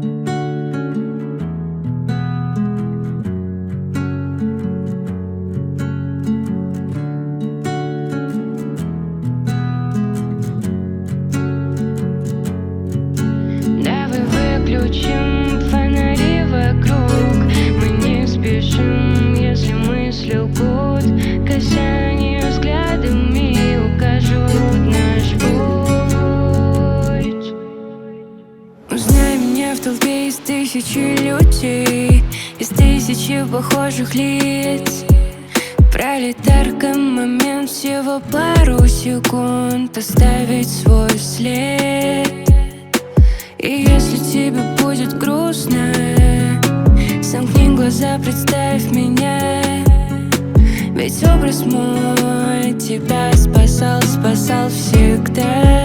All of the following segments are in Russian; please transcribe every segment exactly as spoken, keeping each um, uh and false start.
Давай выключим фонари вокруг. Мы не спешим, если мысли лгут. Касания взглядами укажут наш путь. Узнай меня в толпе из тысячи людей, из тысячи похожих лиц. Пролетарка момент, всего пару секунд оставить свой след. И если тебе будет грустно, сомкни глаза, представь меня. Ведь образ мой тебя спасал, спасал всегда.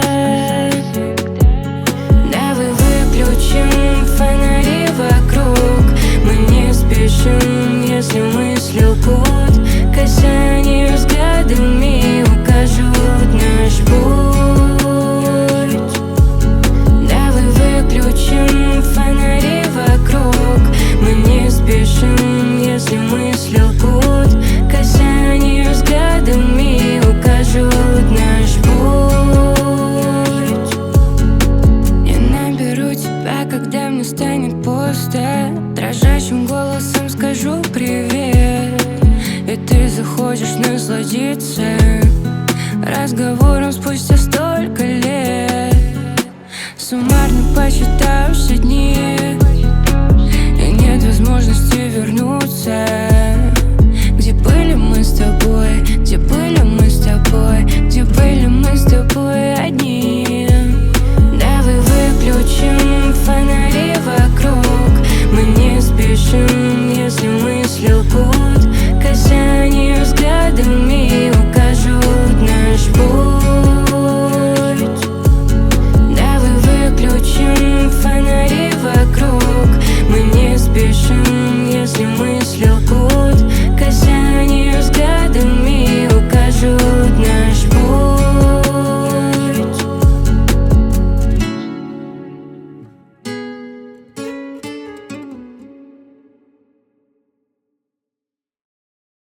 Давай выключим фонари вокруг. Мы не спешим, если мысли лгут. Касания взглядами укажут наш путь. Давай выключим фонари вокруг. Мы не спешим, если мысли лгут. Касания взглядами укажут наш путь. Я наберу тебя, когда мне станет пусто. Дрожащим голосом скажу привет, и ты захочешь насладиться разговором спустя столько лет. Суммарно посчитаю все